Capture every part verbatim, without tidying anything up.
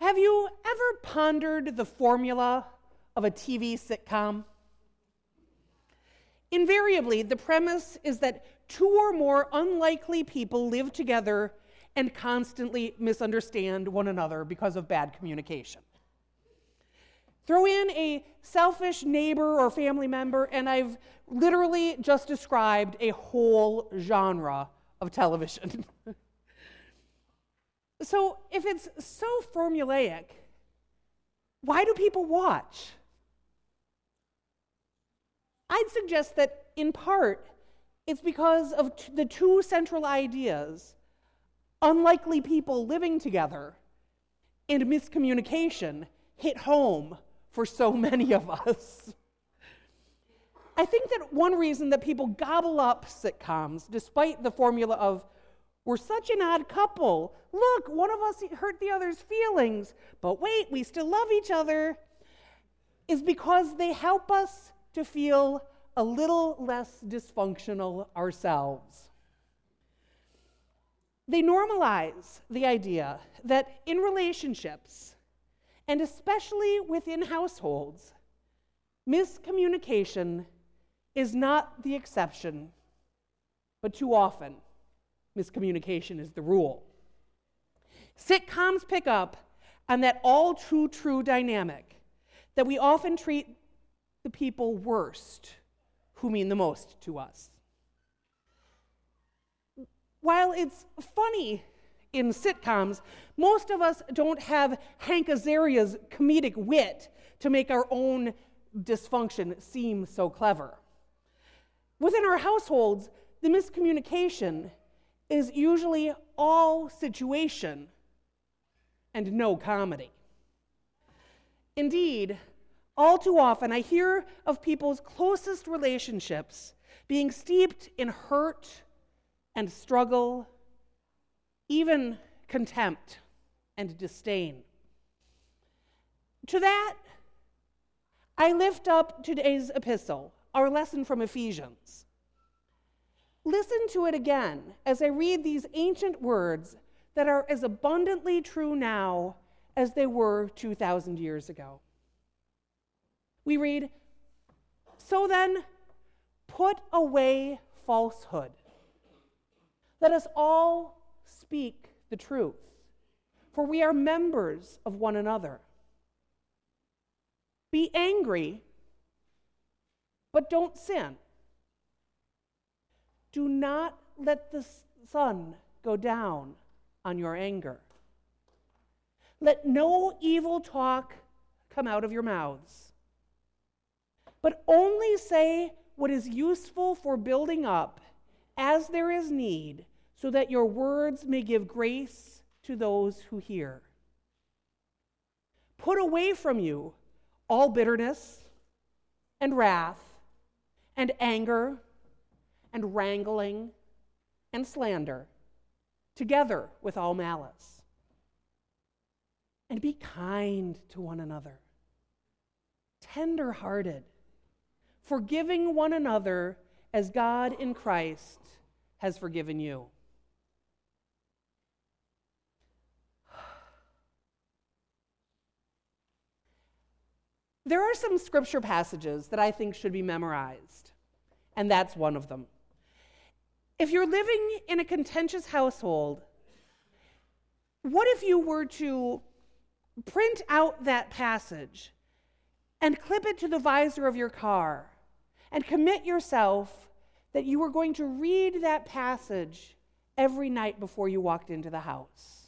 Have you ever pondered the formula of a T V sitcom? Invariably, the premise is that two or more unlikely people live together and constantly misunderstand one another because of bad communication. Throw in a selfish neighbor or family member, and I've literally just described a whole genre of television. So if it's so formulaic, why do people watch? I'd suggest that, in part, it's because of t- the two central ideas, unlikely people living together and miscommunication, hit home for so many of us. I think that one reason that people gobble up sitcoms, despite the formula of, we're such an odd couple, look, one of us hurt the other's feelings, but wait, we still love each other, is because they help us to feel a little less dysfunctional ourselves. They normalize the idea that in relationships, and especially within households, miscommunication is not the exception, but too often, miscommunication is the rule. Sitcoms pick up on that all too true dynamic that we often treat the people worst who mean the most to us. While it's funny in sitcoms, most of us don't have Hank Azaria's comedic wit to make our own dysfunction seem so clever. Within our households, the miscommunication is usually all situation and no comedy. Indeed, all too often, I hear of people's closest relationships being steeped in hurt and struggle, even contempt and disdain. To that, I lift up today's epistle, our lesson from Ephesians. Listen to it again as I read these ancient words that are as abundantly true now as they were two thousand years ago. We read, "So then, put away falsehood. Let us all speak the truth, for we are members of one another. Be angry, but don't sin. Do not let the sun go down on your anger. Let no evil talk come out of your mouths, but only say what is useful for building up as there is need, so that your words may give grace to those who hear. Put away from you all bitterness and wrath and anger and wrangling and slander, together with all malice. And be kind to one another, tender-hearted, forgiving one another as God in Christ has forgiven you." There are some scripture passages that I think should be memorized, and that's one of them. If you're living in a contentious household, what if you were to print out that passage and clip it to the visor of your car and commit yourself that you were going to read that passage every night before you walked into the house?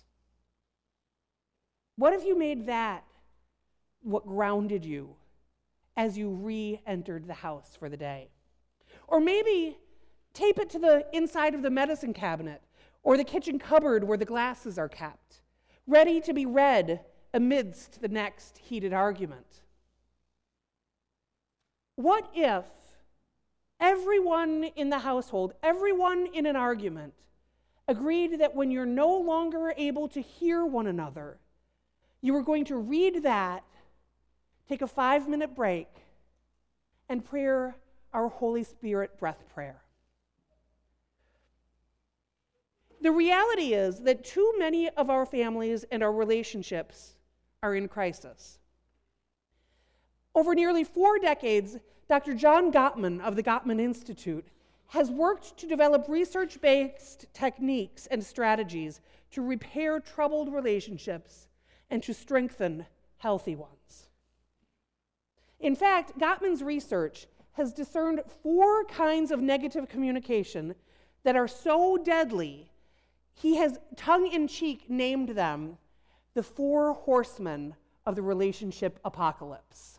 What if you made that what grounded you as you re-entered the house for the day? Or maybe tape it to the inside of the medicine cabinet or the kitchen cupboard where the glasses are kept, ready to be read amidst the next heated argument. What if everyone in the household, everyone in an argument, agreed that when you're no longer able to hear one another, you were going to read that, take a five-minute break, and pray our Holy Spirit breath prayer? The reality is that too many of our families and our relationships are in crisis. Over nearly four decades, Doctor John Gottman of the Gottman Institute has worked to develop research-based techniques and strategies to repair troubled relationships and to strengthen healthy ones. In fact, Gottman's research has discerned four kinds of negative communication that are so deadly, he has tongue-in-cheek named them the four horsemen of the relationship apocalypse.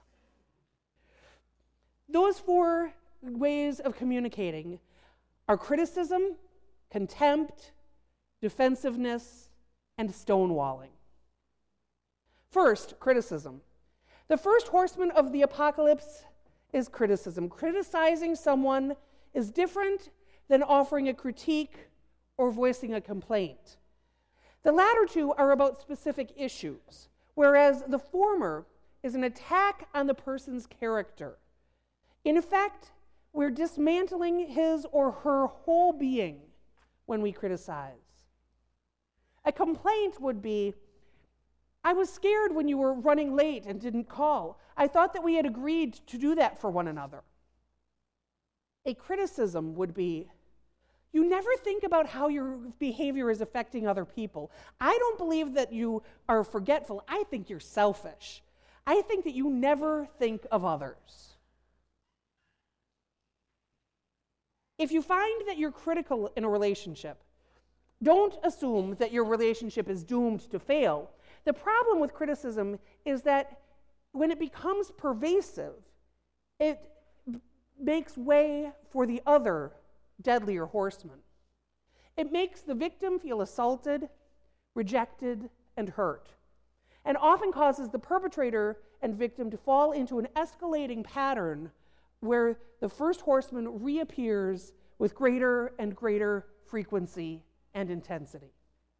Those four ways of communicating are criticism, contempt, defensiveness, and stonewalling. First, criticism. The first horseman of the apocalypse is criticism. Criticizing someone is different than offering a critique or voicing a complaint. The latter two are about specific issues, whereas the former is an attack on the person's character. In effect, we're dismantling his or her whole being when we criticize. A complaint would be, I was scared when you were running late and didn't call. I thought that we had agreed to do that for one another. A criticism would be, you never think about how your behavior is affecting other people. I don't believe that you are forgetful. I think you're selfish. I think that you never think of others. If you find that you're critical in a relationship, don't assume that your relationship is doomed to fail. The problem with criticism is that when it becomes pervasive, it b- makes way for the other deadlier horseman. It makes the victim feel assaulted, rejected, and hurt, and often causes the perpetrator and victim to fall into an escalating pattern where the first horseman reappears with greater and greater frequency and intensity.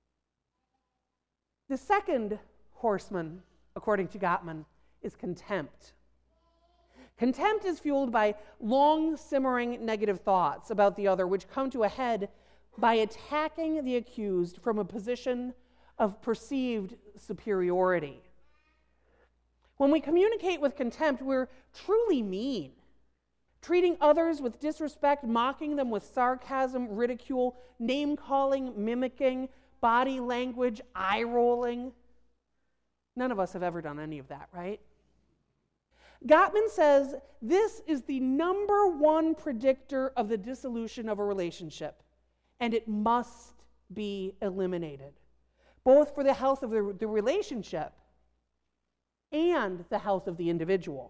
The second horseman, according to Gottman, is contempt. Contempt is fueled by long simmering negative thoughts about the other, which come to a head by attacking the accused from a position of perceived superiority. When we communicate with contempt, we're truly mean, treating others with disrespect, mocking them with sarcasm, ridicule, name-calling, mimicking, body language, eye-rolling. None of us have ever done any of that, right? Gottman says this is the number one predictor of the dissolution of a relationship, and it must be eliminated, both for the health of the, the relationship and the health of the individual.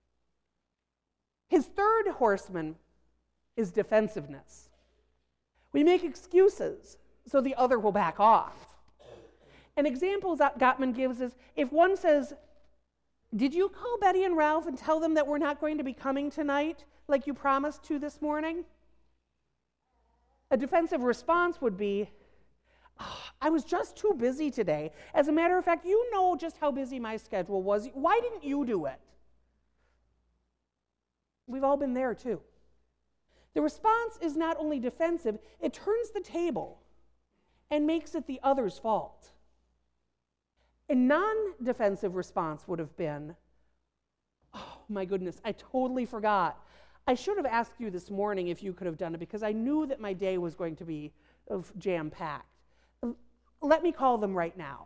His third horseman is defensiveness. We make excuses so the other will back off. An example that Gottman gives is if one says, did you call Betty and Ralph and tell them that we're not going to be coming tonight like you promised to this morning? A defensive response would be, oh, I was just too busy today. As a matter of fact, you know just how busy my schedule was. Why didn't you do it? We've all been there too. The response is not only defensive, it turns the table and makes it the other's fault. A non-defensive response would have been, oh my goodness, I totally forgot. I should have asked you this morning if you could have done it because I knew that my day was going to be jam-packed. Let me call them right now.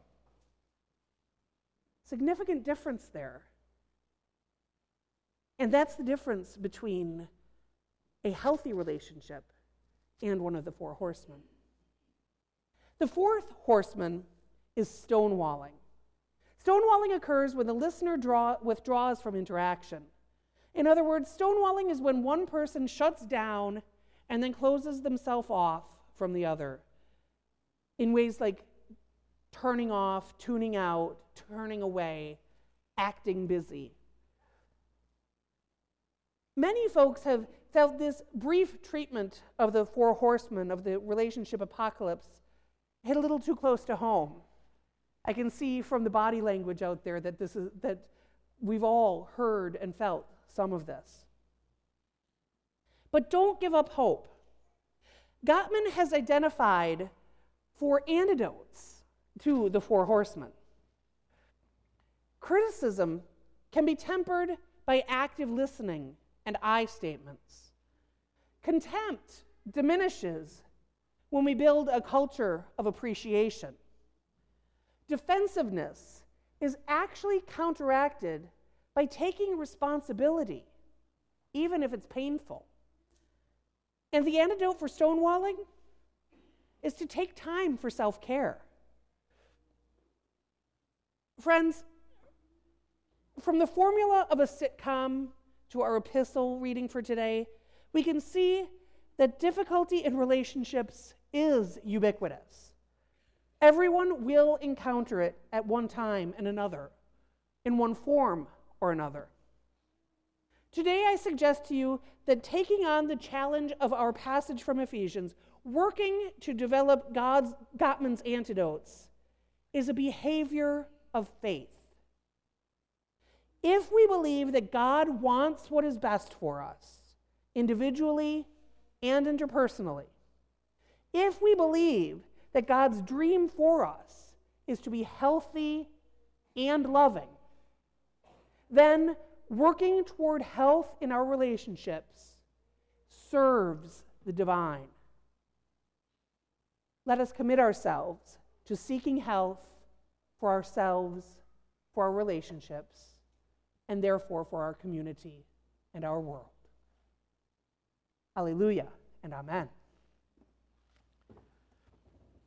Significant difference there. And that's the difference between a healthy relationship and one of the four horsemen. The fourth horseman is stonewalling. Stonewalling occurs when the listener draw, withdraws from interaction. In other words, stonewalling is when one person shuts down and then closes themselves off from the other in ways like turning off, tuning out, turning away, acting busy. Many folks have felt this brief treatment of the four horsemen of the relationship apocalypse hit a little too close to home. I can see from the body language out there that this is that we've all heard and felt some of this. But don't give up hope. Gottman has identified four antidotes to the four horsemen. Criticism can be tempered by active listening and I statements. Contempt diminishes when we build a culture of appreciation. Defensiveness is actually counteracted by taking responsibility, even if it's painful. And the antidote for stonewalling is to take time for self-care. Friends, from the formula of a sitcom to our epistle reading for today, we can see that difficulty in relationships is ubiquitous. Everyone will encounter it at one time and another, in one form or another. Today I suggest to you that taking on the challenge of our passage from Ephesians, working to develop God's, Gottman's antidotes, is a behavior of faith. If we believe that God wants what is best for us, individually and interpersonally, if we believe that God's dream for us is to be healthy and loving, then working toward health in our relationships serves the divine. Let us commit ourselves to seeking health for ourselves, for our relationships, and therefore for our community and our world. Alleluia and amen.